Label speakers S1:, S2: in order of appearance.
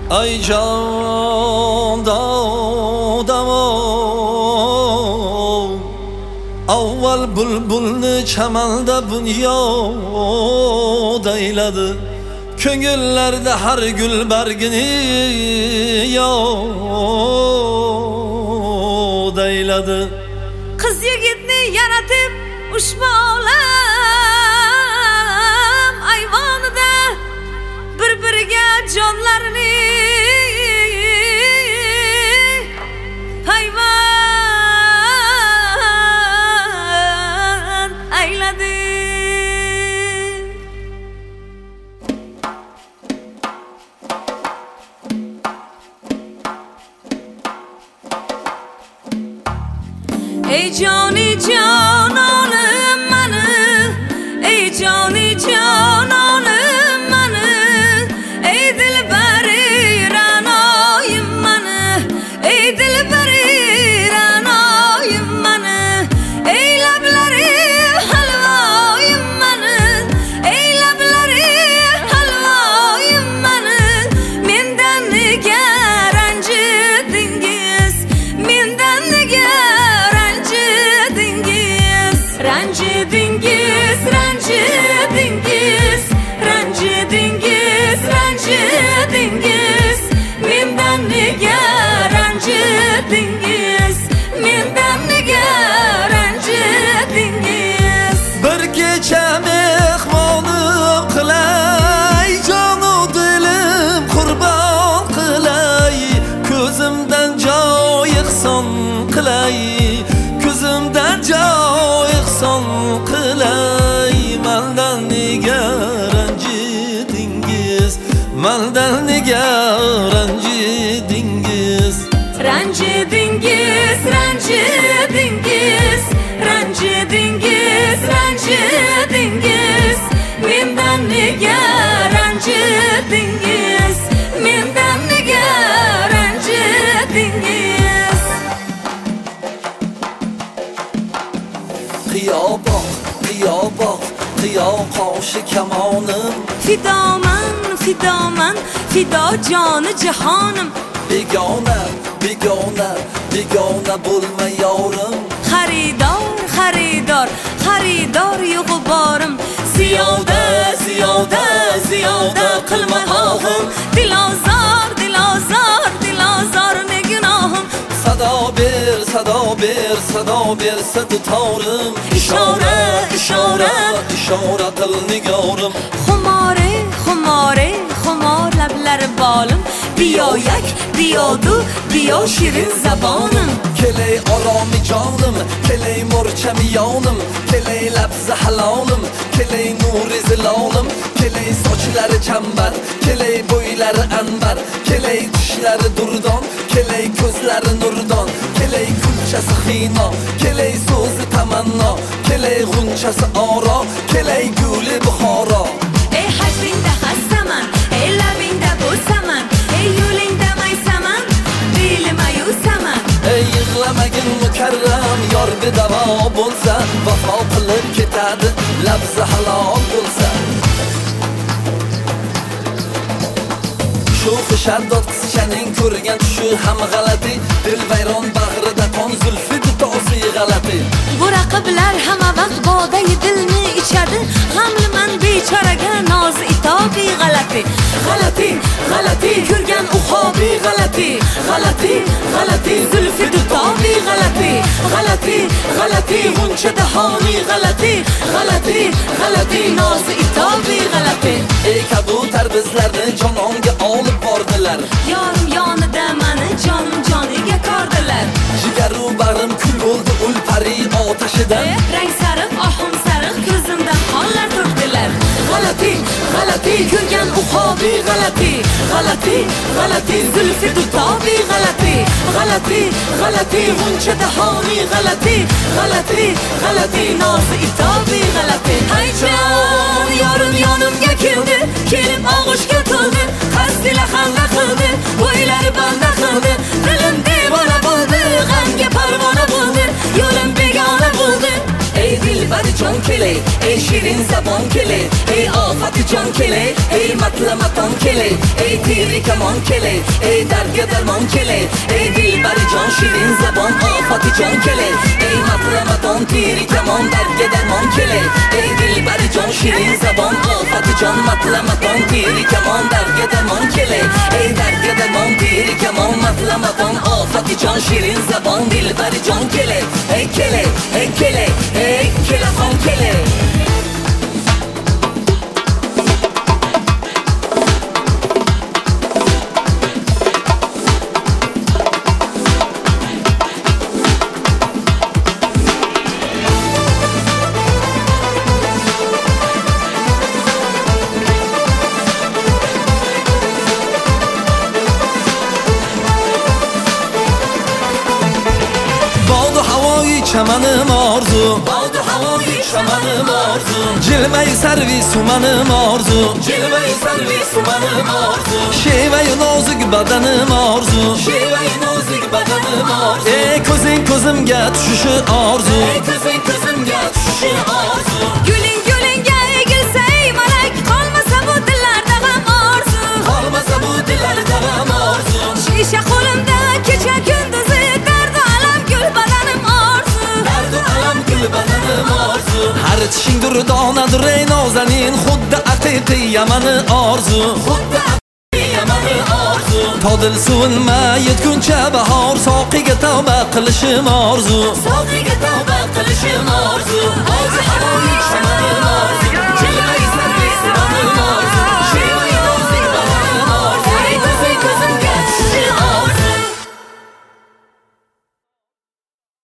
S1: Ay can dağdam avval bulbulni chamanda bunyod ayladı. Ko'ngillarda har gul bargini yod ayladı.
S2: Qiz yigitni yaratib ushbu olam ayvonida bir-biriga jonlarini payvand ayladi. Ey joni jononim mani, ey joni jononim mani, ey dilbari ranoyim mani, ey dilbari ranoyim mani, ey lablari halvoyim mani, ey lablari halvoyim mani. Mendan nega ranjidingiz, mendan nega ranjidingiz, ranjidingiz, ranjidingiz, ranjidingiz. Mendan nega ranjidingiz, mendan nega ranjidingiz.
S1: Bir kecha mehmonim qilay, jonu dilim qurbon qilay, ko'zimdan joy ihson qilay, ko'zimdan joy ihson qilay. Mendan nega ranjidingiz, mendan nega ranjidingiz,
S2: Ranjidingiz, ranjidingiz, ranjidingiz, ranjidingiz. Mendan nega ranjidingiz, mendan nega ranjidingiz.
S1: qiyoboq, qiyoboq, qiyo qoshi kamonim,
S2: Fidoman, fidoman, fido joni jihonim.
S1: begona, begona, begona bo'lma yorim.
S2: Xaridor, xaridor, xaridor yo'g'i borim.
S1: Ziyoda, ziyoda, ziyoda qilma hohim,
S2: Dilozor, dilozor, dilozor ne gunohim.
S1: sado ber, sado ber, sado bersa dutorim. Ishora, ishora, ishora qil nigorim.
S2: Xumore, xumore, xumor lablari bolim. Biyoyak, biyodu, biyo shirin zabonim.
S1: Kelay oromi jonim, kelay murchami yonim, kelay labzi halolim, kelay nuri zilolim, kelay sochlari chambar, kelay bo'ylari anbar, kelay tishlari durdon, kelay ko'zlari nurdon, kelay kulchasi xino, kelay so'zi tamanno, kelay g'unchasi oro, kelay guli buxoro.
S2: Ey hajringda hassaman, ey labingda bo'saman, ey yo'lingda maysaman, dilim ayusaman.
S1: Ey yig'lamagin mukarram, yor bedavo bo'lsa, vafo qilib ketadi, labzi halol bo'lsa. Shu xishardod qizchaning ko'rgan tushi ham g'alati, dilvayron bag'rida qon zulfi dutosi g'alati.
S2: Bu raqiblar hamma vaqt bodai dilni ichadi, g'amliman bechoraga noz itobi g'alati. G'alati, g'alati, ko'rgan uhobi g'alati, g'alati, g'alati, zulfi dutobi g'alati, g'alati, g'alati, g'uncha dahoni g'alati, g'alati, g'alati, noz itobi g'alati.
S1: Ey kabutar bizlarni jononga olib bordilar,
S2: Yorim yonida mani jonim joniga kordilar.
S1: jigaru bag'rim kul bo'ldi ul pari otashidan.
S2: Rang sariq, ohim sariq, ko'zimdan qonlar to'kdilar. G'alati, g'alati, ko'rgan uhobi g'alati, g'alati, g'alati, zulfi dutobi g'alati, g'alati, g'alati, g'uncha dahoni g'alati, g'alati, g'alati, nozi itobi g'alati. Hayjon, yorim yonimga keldi, kelib og'ushga to'ldi, qasdila hamla qildi, bo'ylari banda qildi, dilim devona bo'ldi, g'amga parvona bo'ldi, yo'lim begona bo'ldi. Ey dilbari jon
S1: kele ey shirin zabon kele ey ofati jon kele ey matlamaton kele ey tiri kamon kele ey darga darmon kele ey dilbari jon shirin zabon ofati jon kele ey matlamaton tiri kamon darga darmon kele ey dilbari jon shirin zabon ofati jon matlamaton tiri kamon darga darmon kele ey darga darmon tiri kamon matlamaton ofati jon shirin zabon dilbari jon kele ey kele ey kele ey kele fon kele چمنم آرزو باد هوایی چمنم آرزو جلوه سرویس منم آرزو جلوه سرویس منم آرزو شیوه نازک بدنم آرزو شیوه نازک بدنم آرزو ey ko'zimga tushishi orzu ey ko'zimga tushishi orzu
S2: Gulingga egilsa ey malak qolmasa bu dillarda g'am orzu
S1: qolmasa bu dillarda g'am orzu
S2: shisha qo'limda kecha kunduzi dardu alam gul badanim orzu
S1: badanim orzu har tishing durdonadir ey nozanin xuddi aqiqi yamani orzu xuddi aqiqi yamani orzu todil suvinma yetguncha bahor soqiga tavba qilishim orzu soqiga tavba qilishim orzu